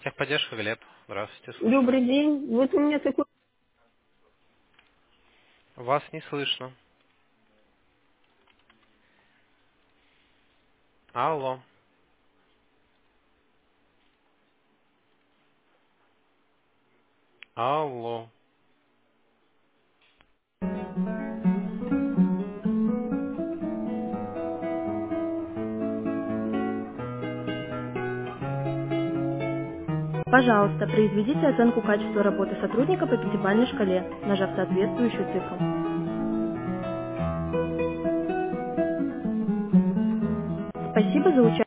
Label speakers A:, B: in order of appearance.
A: Техподдержка, Глеб. Здравствуйте, слушаю вас.
B: Добрый день. Вот у меня такой...
A: Вас не слышно. Алло. Алло.
B: Пожалуйста, произведите оценку качества работы сотрудника по пятибалльной шкале, нажав соответствующую цифру. Спасибо за участие.